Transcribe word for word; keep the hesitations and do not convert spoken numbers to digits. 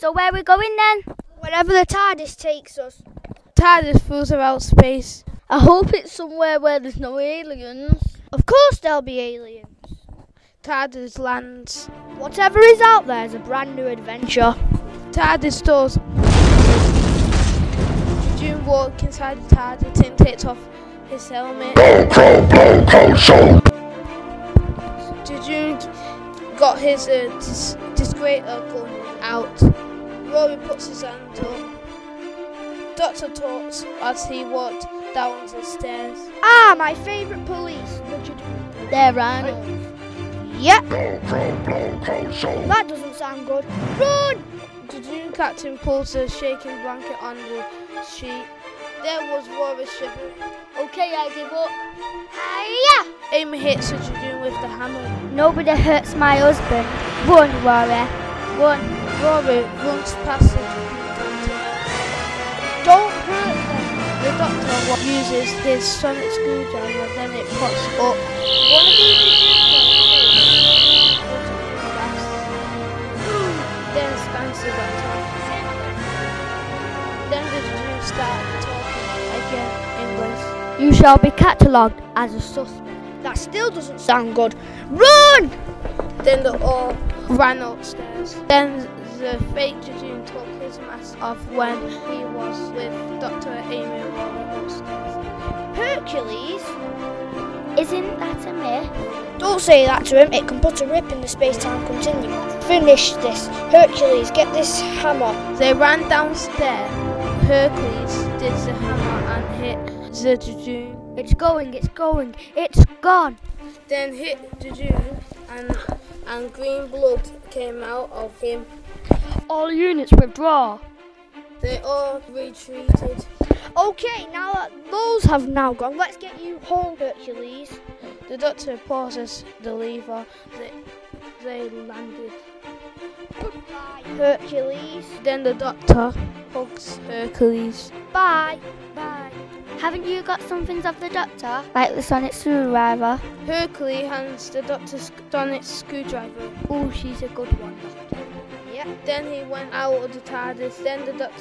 So where are we going then? Wherever the TARDIS takes us. TARDIS through about space. I hope it's somewhere where there's no aliens. Of course there'll be aliens. TARDIS lands. Whatever is out there is a brand new adventure. TARDIS stores. June walked inside the TARDIS and takes off his helmet. June got his uh, dis- disgrater gun out. Rory puts his hand up. Doctor talks as he walked down the stairs. Ah, my favourite police. What you do? They're rhinos. Yep. That doesn't sound good. Run! The June captain pulls a shaking blanket on the sheet. There was Rory shivering. Okay, I give up. Hiya! Amy hits the June with the hammer. Nobody hurts my husband. Run, Rory. Run. Rory runs past the June captain. Don't hurt them. The doctor uses his sonic screwdriver, then it pops up. One of these Then scans the doctor. Then the June start talking again English. You shall be catalogued as a suspect. That still doesn't sound good. Run! Then they all ran upstairs. Then the fake June took his mask off when he was with Doctor Amy Rory upstairs. Hercules? Isn't that a myth? Don't say that to him. It can put a rip in the space-time continuum. Finish this. Hercules, get this hammer. They ran downstairs. Hercules did the hammer and hit the June. It's going, it's going, it's gone. Then hit the June and and green blood came out of him. All units withdraw. They all retreated. Okay, now that those have now gone, let's get you home, Hercules. The doctor pauses the lever. They, they landed. Goodbye, Hercules. Then the doctor hugs Hercules. Bye. Bye. Haven't you got some things of the doctor? Like the sonic screwdriver? Hercules hands the doctor sonic screwdriver. Oh, she's a good one. Yeah. Then he went out of the TARDIS. Then the doctor